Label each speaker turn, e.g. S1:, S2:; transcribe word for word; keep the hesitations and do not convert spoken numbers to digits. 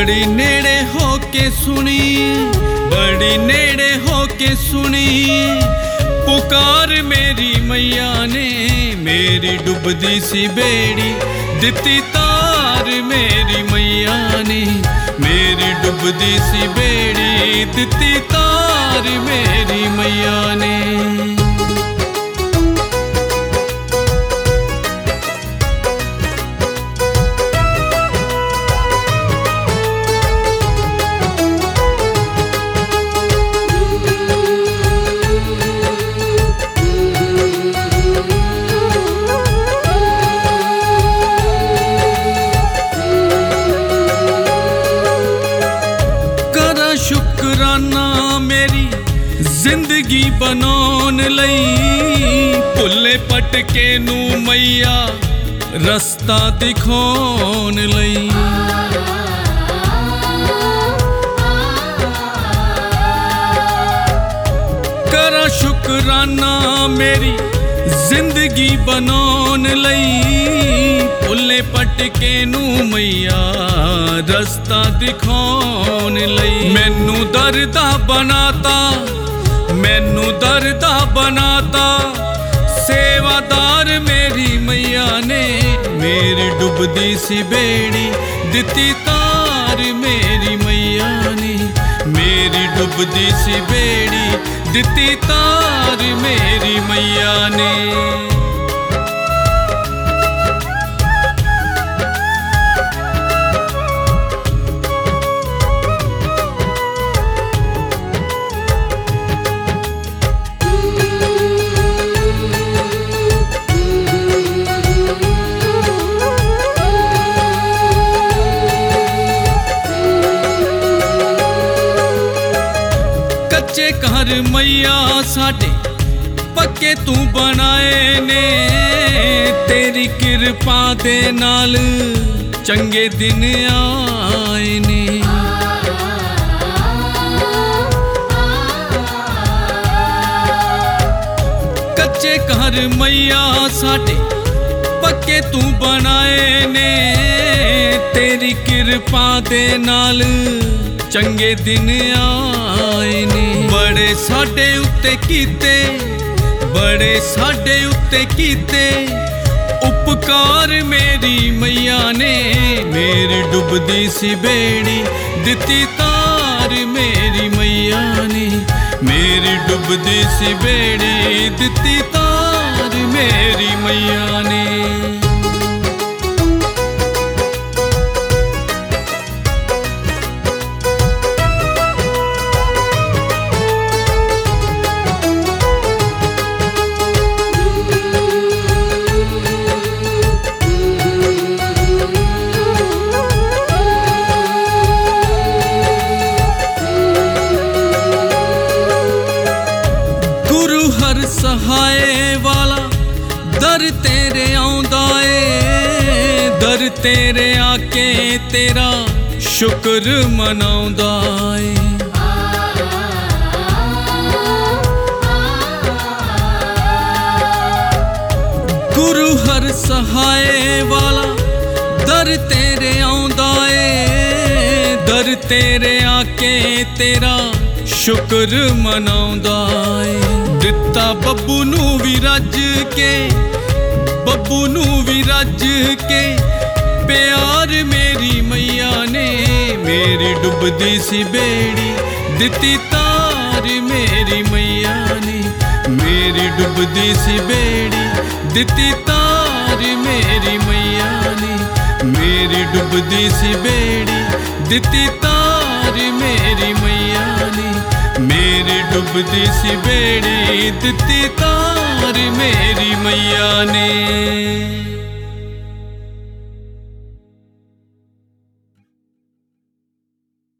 S1: बड़ी नेड़े होके सुनी, बड़ी नेड़े होके सुनी पुकार मेरी मैया ने। मेरी डुबदी सी बेड़ी दिती तार मेरी मैया ने। मेरी डुबदी सी बेड़ी दिती तार मेरी मैया ने। शुकराना मेरी जिंदगी बनाउन लई, भुल्ले पटके नू मैया रस्ता दिखाउन लई। करा शुकराना मेरी जिंदगी बनाउन लई, भुल्ले पटके नू मैया रस्ता दिखाउन लई। मैनू दरदा बनाता, मैनू दरदा बनाता सेवादार मेरी मैया ने। मेरी डुबदी सी बेड़ी दिती तार मेरी मैया ने। मेरी डुबदी सी बेड़ी दिती तार मेरी मैया ने। कच्चे घर मैया साडे पक्के तू बनाए ने। तेरी कृपा दे नाल चंगे दिन आए ने। कच्चे घर मैया साडे पक्के तू बनाए ने। तेरी कृपा दे नाल चंगे दिन आए ने। बड़े साडे उत्ते कीते, बड़े साडे उत्ते कीते उपकार मेरी मैया ने। मेरी डुबदी सी बेड़ी दिती तार मेरी मैया ने। मेरी डुबदी सी बेड़ी दिती तार मेरी मैया ने। हर सहाय वाला दर तेरे आउंदा ए। दर तेरे आके तेरा शुक्र मनाउंदा ए। गुरु हर सहाय वाला दर तेरे आउंदा ए। दर तेरे आके तेरा शुक्र मनाउंदा ए। दिता बब्बू नू भी रज के, बब्बू नू भी रज के प्यार मेरी मैया ने। मेरी डुबदी सी बेड़ी दिती तार मेरी मैया ने। मेरी डुबदी सी बेड़ी दिती तार मेरी मैया ने। मेरी डुबदी सी बेड़ी दिती तार मेरी मैया ने। मेरी डुबदी सी बेड़ी दिती तार मेरी मैया ने।